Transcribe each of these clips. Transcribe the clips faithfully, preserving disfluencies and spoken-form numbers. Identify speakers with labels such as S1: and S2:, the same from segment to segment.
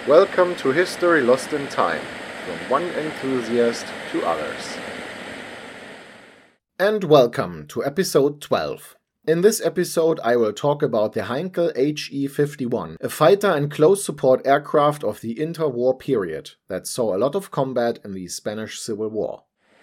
S1: Welcome to History Lost in Time, from one enthusiast to others.
S2: And welcome to episode twelve. In this episode I will talk about the Heinkel H E fifty-one, a fighter and close support aircraft of the interwar period that saw a lot of combat in the Spanish Civil War.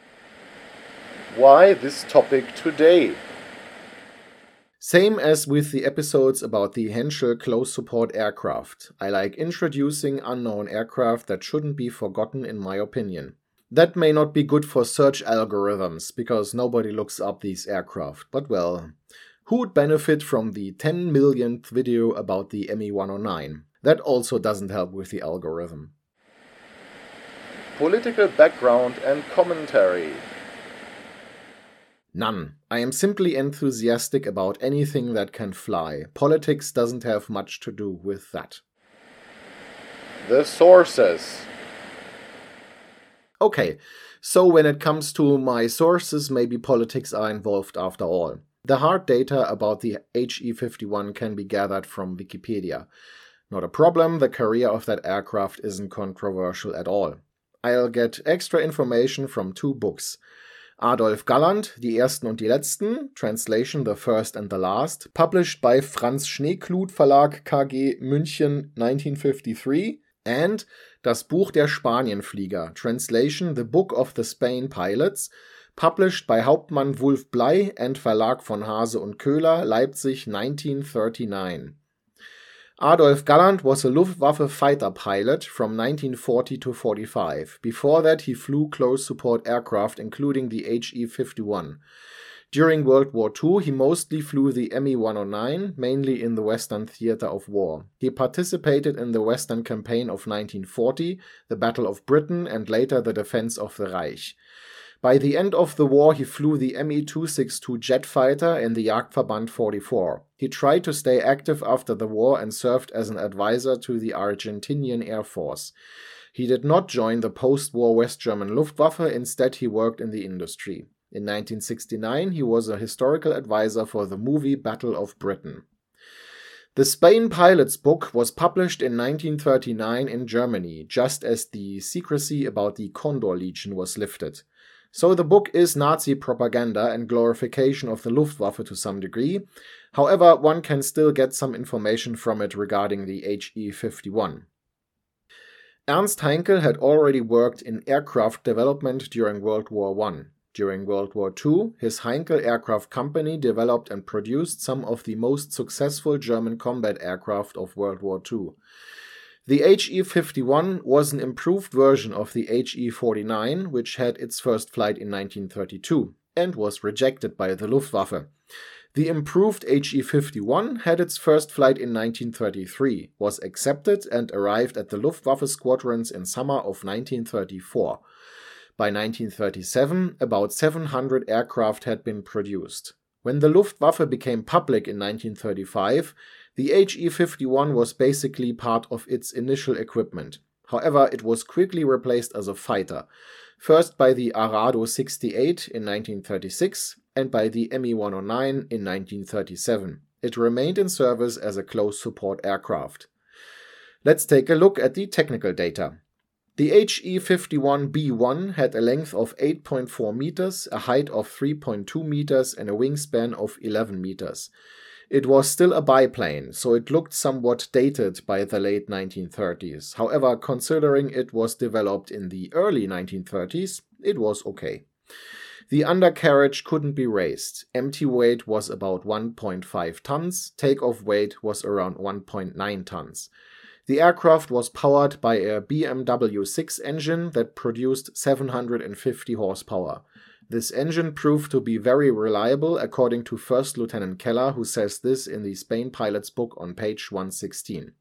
S1: Why this topic today?
S2: Same as with the episodes about the Henschel close support aircraft, I like introducing unknown aircraft that shouldn't be forgotten in my opinion. That may not be good for search algorithms, because nobody looks up these aircraft, but well, who would benefit from the ten millionth video about the M E one oh nine? That also doesn't help with the algorithm.
S1: Political background and commentary.
S2: None. I am simply enthusiastic about anything that can fly. Politics doesn't have much to do with that.
S1: The sources.
S2: Okay, so when it comes to my sources, maybe politics are involved after all. The hard data about the H E fifty-one can be gathered from Wikipedia. Not a problem, the career of that aircraft isn't controversial at all. I'll get extra information from two books. Adolf Galland, Die Ersten und die Letzten, translation The First and the Last, published by Franz Schneeklut Verlag K G München nineteen fifty-three, and Das Buch der Spanienflieger, translation The Book of the Spain Pilots, published by Hauptmann Wulf Bley and Verlag von Hase und Köhler, Leipzig nineteen thirty-nine. Adolf Galland was a Luftwaffe fighter pilot from nineteen forty to forty-five. Before that he flew close support aircraft including the H E fifty-one. During World War Two he mostly flew the M E one oh nine, mainly in the Western theater of war. He participated in the Western campaign of nineteen forty, the Battle of Britain and later the defense of the Reich. By the end of the war he flew the M E two sixty-two jet fighter in the Jagdverband forty-four. He tried to stay active after the war and served as an advisor to the Argentinian Air Force. He did not join the post-war West German Luftwaffe, instead he worked in the industry. In nineteen sixty-nine he was a historical advisor for the movie Battle of Britain. The Spain Pilots book was published in nineteen thirty-nine in Germany, just as the secrecy about the Condor Legion was lifted. So the book is Nazi propaganda and glorification of the Luftwaffe to some degree. However, one can still get some information from it regarding the H E fifty-one. Ernst Heinkel had already worked in aircraft development during World War One. During World War Two, his Heinkel Aircraft Company developed and produced some of the most successful German combat aircraft of World War Two. The H E fifty-one was an improved version of the H E forty-nine, which had its first flight in nineteen thirty-two, and was rejected by the Luftwaffe. The improved H E fifty-one had its first flight in nineteen thirty-three, was accepted and arrived at the Luftwaffe squadrons in summer of nineteen thirty-four. By nineteen thirty-seven, about seven hundred aircraft had been produced. When the Luftwaffe became public in nineteen thirty-five, the H E fifty-one was basically part of its initial equipment. However, it was quickly replaced as a fighter, first by the Arado sixty-eight in nineteen thirty-six and by the M E one oh nine in nineteen thirty-seven. It remained in service as a close support aircraft. Let's take a look at the technical data. The H E fifty-one B one had a length of eight point four meters, a height of three point two meters and a wingspan of eleven meters. It was still a biplane, so it looked somewhat dated by the late nineteen thirties. However, considering it was developed in the early nineteen thirties, it was okay. The undercarriage couldn't be raised. Empty weight was about one point five tons, takeoff weight was around one point nine tons. The aircraft was powered by a B M W six engine that produced seven hundred fifty horsepower. This engine proved to be very reliable according to First Lieutenant Keller, who says this in the Spain Pilots book on page one sixteen.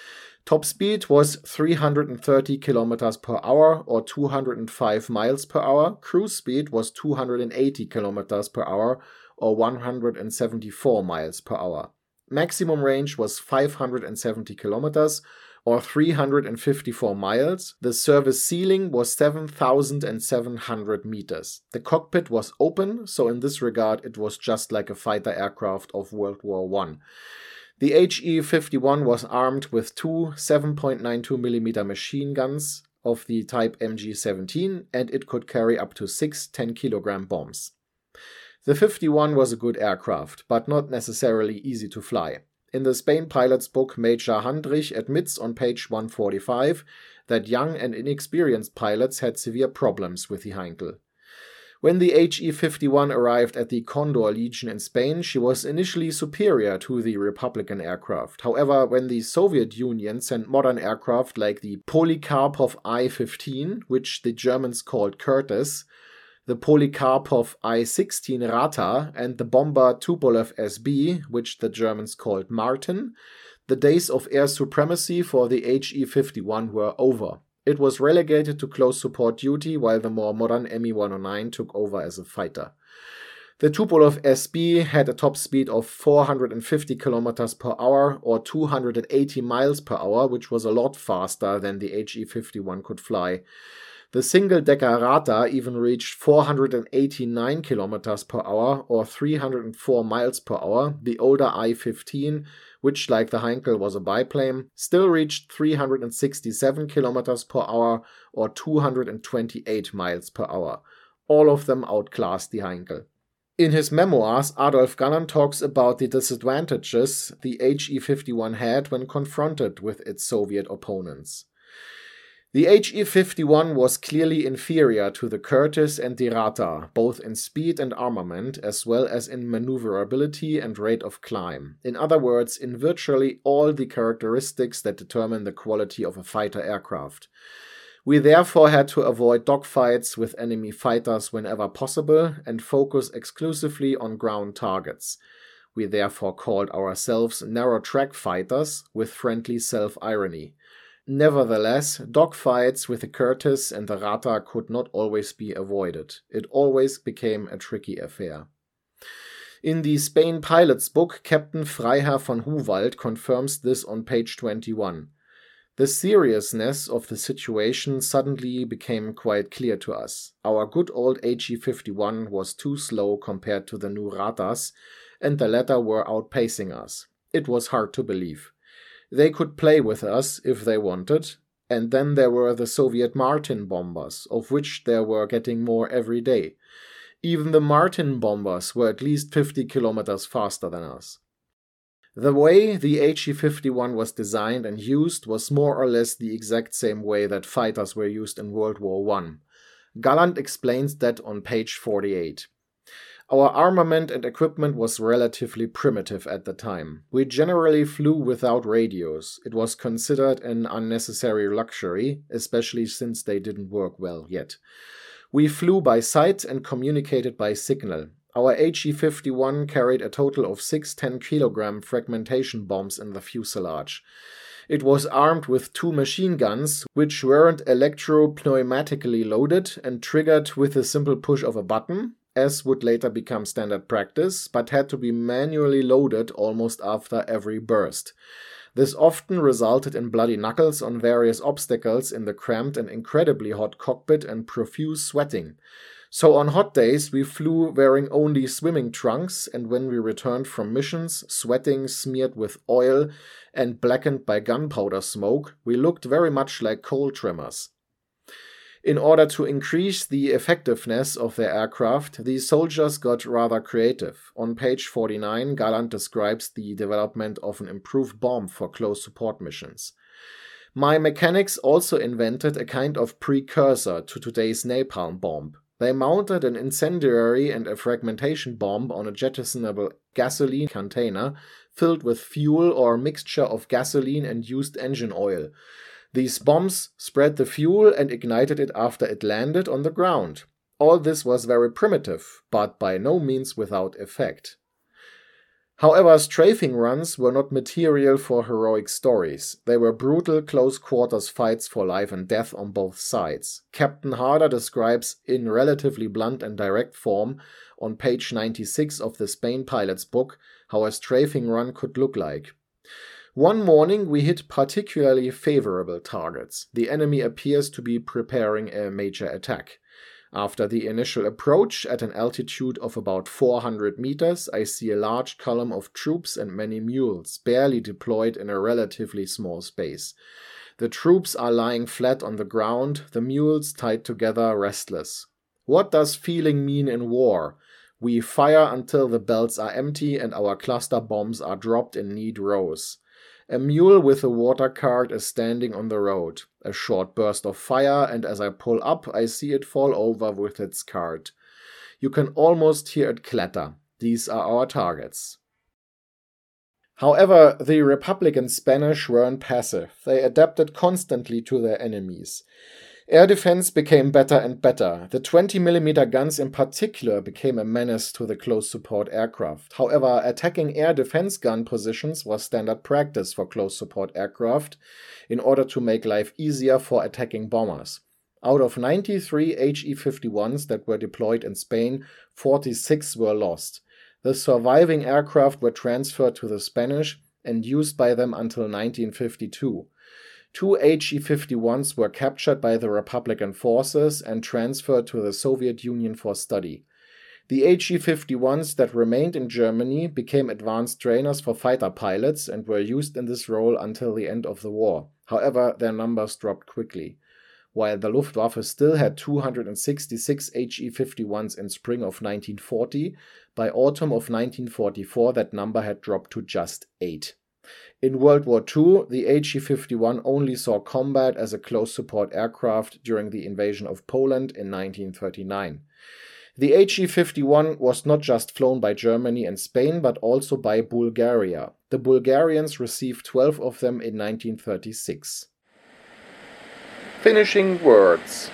S2: Top speed was three hundred thirty kilometers per hour or two hundred five miles per hour. Cruise speed was two hundred eighty kilometers per hour or one hundred seventy-four miles per hour. Maximum range was five hundred seventy kilometers or three hundred fifty-four miles. The service ceiling was seven thousand seven hundred meters. The cockpit was open, so in this regard it was just like a fighter aircraft of World War One. The H E fifty-one was armed with two seven point nine two millimeter machine guns of the type M G seventeen, and it could carry up to six ten kilogram bombs. The fifty-one was a good aircraft, but not necessarily easy to fly. In the Spain pilot's book, Major Handrich admits on page one forty-five that young and inexperienced pilots had severe problems with the Heinkel. When the H E fifty-one arrived at the Condor Legion in Spain, she was initially superior to the Republican aircraft. However, when the Soviet Union sent modern aircraft like the Polikarpov I fifteen, which the Germans called Curtiss, the Polikarpov I sixteen Rata, and the bomber Tupolev S B, which the Germans called Martin, the days of air supremacy for the H E fifty-one were over. It was relegated to close support duty, while the more modern M E one oh nine took over as a fighter. The Tupolev S B had a top speed of four hundred fifty kilometers per hour or two hundred eighty miles per hour, which was a lot faster than the H E fifty-one could fly. The single-decker Rata even reached four hundred eighty-nine kilometers per hour or three hundred four miles per hour. The older I fifteen, which like the Heinkel was a biplane, still reached three hundred sixty-seven kilometers per hour or two hundred twenty-eight miles per hour. All of them outclassed the Heinkel. In his memoirs, Adolf Galland talks about the disadvantages the H E fifty-one had when confronted with its Soviet opponents. The H E fifty-one was clearly inferior to the Curtiss and the Rata, both in speed and armament, as well as in maneuverability and rate of climb. In other words, in virtually all the characteristics that determine the quality of a fighter aircraft. We therefore had to avoid dogfights with enemy fighters whenever possible and focus exclusively on ground targets. We therefore called ourselves narrow-track fighters with friendly self-irony. Nevertheless, dogfights with the Curtiss and the Rata could not always be avoided. It always became a tricky affair. In the Spain pilot's book, Captain Freiherr von Huwald confirms this on page twenty-one. The seriousness of the situation suddenly became quite clear to us. Our good old H E fifty-one was too slow compared to the new Ratas, and the latter were outpacing us. It was hard to believe. They could play with us if they wanted, and then there were the Soviet Martin bombers, of which there were getting more every day. Even the Martin bombers were at least fifty kilometers faster than us. The way the H E fifty-one was designed and used was more or less the exact same way that fighters were used in World War One. Galland explains that on page forty-eight. Our armament and equipment was relatively primitive at the time. We generally flew without radios. It was considered an unnecessary luxury, especially since they didn't work well yet. We flew by sight and communicated by signal. Our H E fifty-one carried a total of six ten kilogram fragmentation bombs in the fuselage. It was armed with two machine guns, which weren't electro-pneumatically loaded and triggered with a simple push of a button, as would later become standard practice, but had to be manually loaded almost after every burst. This often resulted in bloody knuckles on various obstacles in the cramped and incredibly hot cockpit and profuse sweating. So on hot days we flew wearing only swimming trunks, and when we returned from missions, sweating, smeared with oil and blackened by gunpowder smoke, we looked very much like coal trimmers. In order to increase the effectiveness of their aircraft, these soldiers got rather creative. On page forty-nine, Galland describes the development of an improved bomb for close support missions. My mechanics also invented a kind of precursor to today's napalm bomb. They mounted an incendiary and a fragmentation bomb on a jettisonable gasoline container filled with fuel or mixture of gasoline and used engine oil. These bombs spread the fuel and ignited it after it landed on the ground. All this was very primitive, but by no means without effect. However, strafing runs were not material for heroic stories. They were brutal close-quarters fights for life and death on both sides. Captain Harder describes in relatively blunt and direct form on page ninety-six of the Spain pilot's book how a strafing run could look like. One morning we hit particularly favorable targets. The enemy appears to be preparing a major attack. After the initial approach at an altitude of about four hundred meters, I see a large column of troops and many mules, barely deployed in a relatively small space. The troops are lying flat on the ground, the mules tied together, restless. What does feeling mean in war? We fire until the belts are empty and our cluster bombs are dropped in neat rows. A mule with a water cart is standing on the road. A short burst of fire, and as I pull up, I see it fall over with its cart. You can almost hear it clatter. These are our targets. However, the Republican Spanish weren't passive. They adapted constantly to their enemies. Air defense became better and better. The twenty millimeter guns in particular became a menace to the close support aircraft. However, attacking air defense gun positions was standard practice for close support aircraft in order to make life easier for attacking bombers. Out of ninety-three H E fifty-ones that were deployed in Spain, forty-six were lost. The surviving aircraft were transferred to the Spanish and used by them until nineteen fifty-two. Two H E fifty-ones were captured by the Republican forces and transferred to the Soviet Union for study. The H E fifty-ones that remained in Germany became advanced trainers for fighter pilots and were used in this role until the end of the war. However, their numbers dropped quickly. While the Luftwaffe still had two hundred sixty-six H E fifty-ones in spring of nineteen forty, by autumn of nineteen forty-four that number had dropped to just eight. In World War Two, the H E fifty-one only saw combat as a close support aircraft during the invasion of Poland in nineteen thirty-nine. The H E fifty-one was not just flown by Germany and Spain, but also by Bulgaria. The Bulgarians received twelve of them in nineteen thirty-six. Finishing words.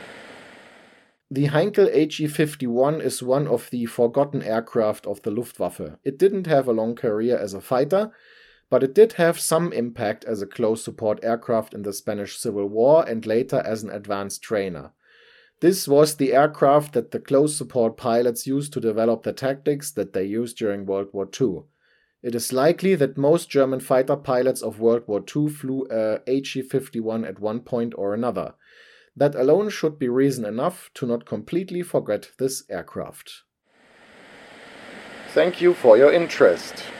S2: The Heinkel H E fifty-one is one of the forgotten aircraft of the Luftwaffe. It didn't have a long career as a fighter, but it did have some impact as a close support aircraft in the Spanish Civil War and later as an advanced trainer. This was the aircraft that the close support pilots used to develop the tactics that they used during World War Two. It is likely that most German fighter pilots of World War Two flew a H E fifty-one at one point or another. That alone should be reason enough to not completely forget this aircraft. Thank you for your interest.